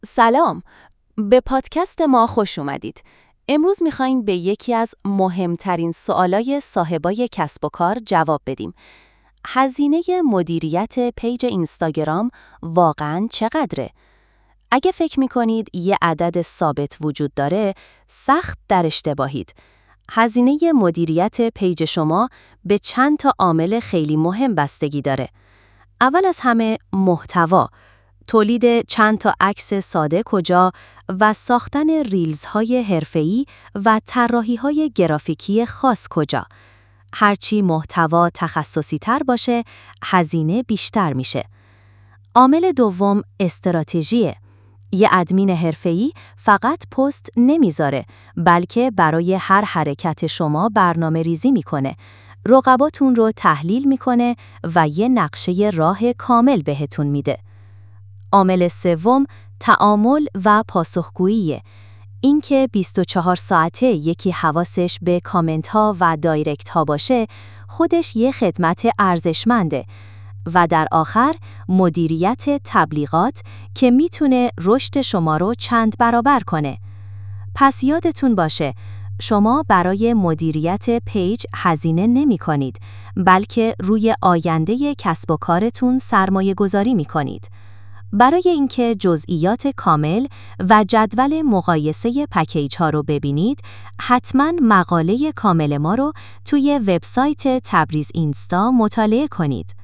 سلام، به پادکست ما خوش اومدید. امروز میخوایم به یکی از مهمترین سوالای صاحبای کسب و کار جواب بدیم. هزینه مدیریت پیج اینستاگرام واقعاً چقدره؟ اگه فکر میکنید یه عدد ثابت وجود داره، سخت در اشتباهید. هزینه مدیریت پیج شما به چند تا عامل خیلی مهم بستگی داره. اول از همه محتوا، تولید چند تا عکس ساده کجا و ساختن ریلزهای حرفه‌ای و طراحی‌های گرافیکی خاص کجا. هرچی محتوا تخصصی تر باشه، هزینه بیشتر میشه. عامل دوم استراتژیه. یه ادمین حرفه‌ای فقط پست نمیذاره، بلکه برای هر حرکت شما برنامه ریزی میکنه. رقباتون رو تحلیل میکنه و یه نقشه راه کامل بهتون میده. عامل سوم تعامل و پاسخگوییه. اینکه 24 ساعته یکی حواسش به کامنت ها و دایرکت ها باشه، خودش یه خدمت ارزشمنده. و در آخر مدیریت تبلیغات که میتونه رشد شما رو چند برابر کنه. پس یادتون باشه، شما برای مدیریت پیج هزینه نمی کنید، بلکه روی آینده کسب و کارتون سرمایه گذاری می کنید. برای اینکه جزئیات کامل و جدول مقایسه پکیج ها رو ببینید، حتما مقاله کامل ما رو توی وبسایت تبریز اینستا مطالعه کنید.